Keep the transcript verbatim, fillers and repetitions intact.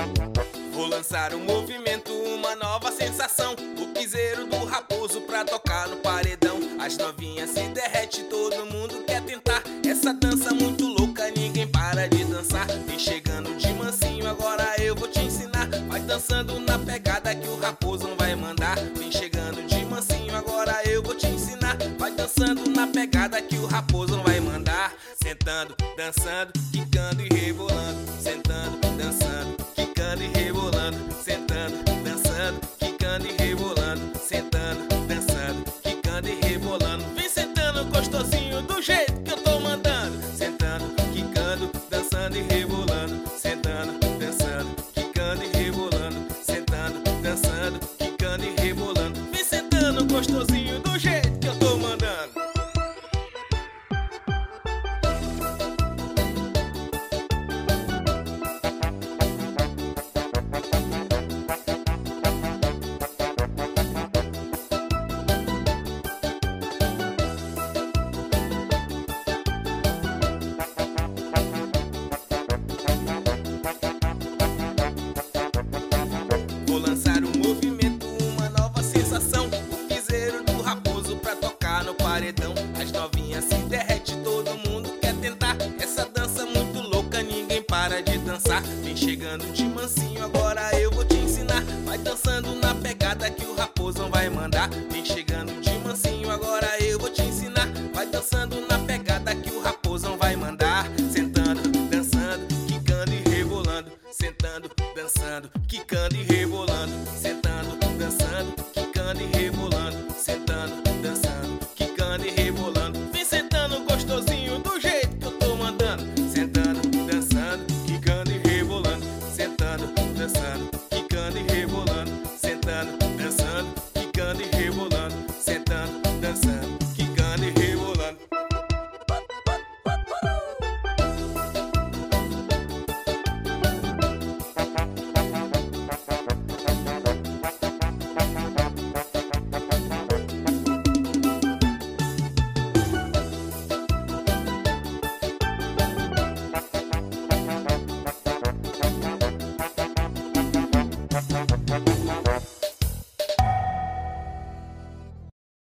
Vou lançar um movimento, uma nova sensação. O piseiro do Raposo pra tocar no paredão. As novinhas se derrete, todo mundo quer tentar. Essa dança muito louca, ninguém para de dançar. Vem chegando de mansinho, agora eu vou te ensinar. Vai dançando na pegada que o Raposo não vai mandar. Vem chegando de mansinho, agora eu vou te ensinar. Vai dançando na pegada que o Raposo não vai mandar. Sentando, dançando, quicando e rebolando. Sentando, dançando, quicando e rebolando. Sentando, dançando, quicando e rebolando. Sentando, dançando, quicando e rebolando. Vem sentando gostosinho do jeito que eu tô mandando. Sentando, quicando, dançando e rebolando. Sentando, dançando, quicando e rebolando. Sentando, dançando, quicando e rebolando. Vem sentando gostosinho do jeito que eu tô mandando. Vou lançar um movimento, uma nova sensação. O piseiro do Raposo pra tocar no paredão. As novinhas se derrete, todo mundo quer tentar. Essa dança muito louca, ninguém para de dançar. Vem chegando de mansinho, agora eu vou te ensinar. Vai dançando na pegada que o Raposo não vai mandar. Vem chegando de mansinho, agora eu vou te ensinar. Vai dançando na pegada que o Raposo não vai mandar. Sentando, dançando, quicando e rebolando. Sentando, dançando, quicando e rebolando. Sentando, dançando, quicando e rebolando. Sentando, dançando.